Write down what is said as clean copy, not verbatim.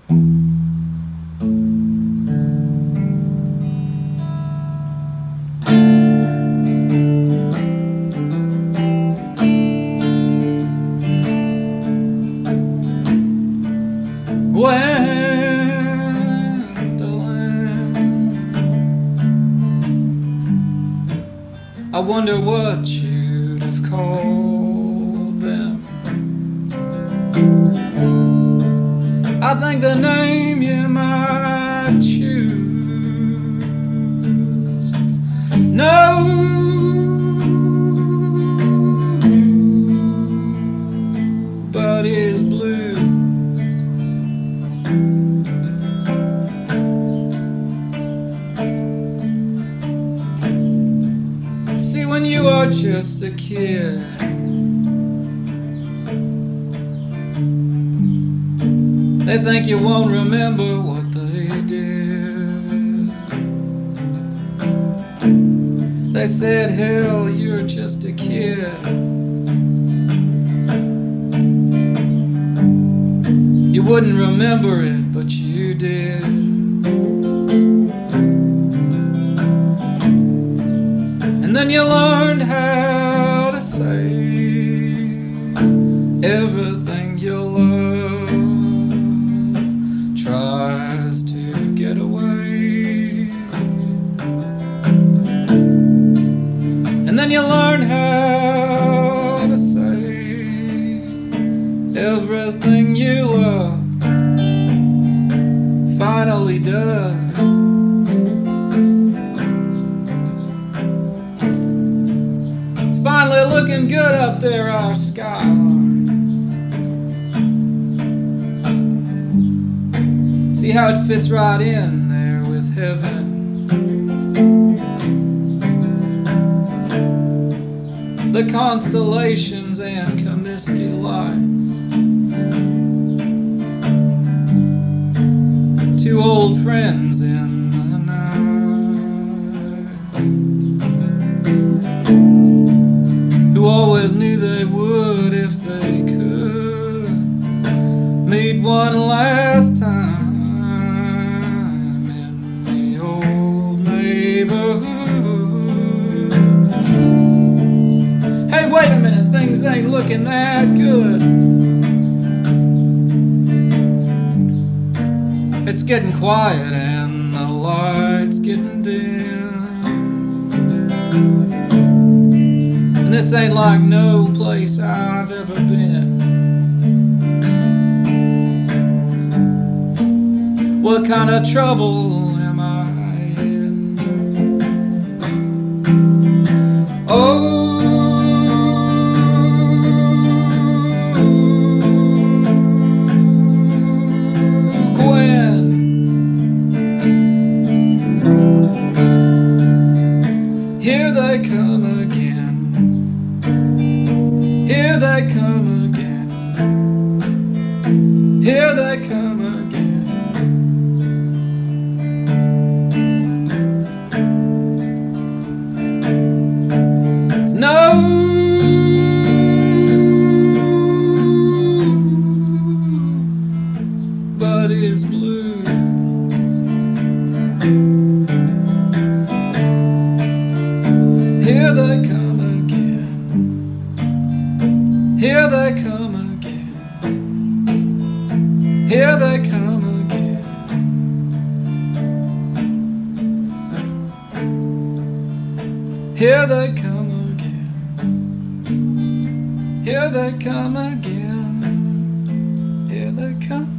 I wonder what you'd have called them. I think the name you might choose is Nobody's Blue. See, when you are just a kid, they think you won't remember what they did. They said, hell, you're just a kid. You wouldn't remember it, but you did. And then you learned how to say everything you love tries to get away. And then you learned how to say everything you love finally does. Finally looking good up there, our skyline. See how it fits right in there with heaven. The constellations and Comiskey lights. Two old friends in the night, who always knew they would, if they could, meet one last time in the old neighborhood. Hey, wait a minute, things ain't looking that good. It's getting quiet and the lights getting dim. This ain't like no place I've ever been. What kind of trouble am I in? Oh, Gwen, here they come again. Here they come again. Here they come again. It's Nobody's Blues. Here they come again. Here they come again. Here they come again. Here they come again. Here they come again. Here they come.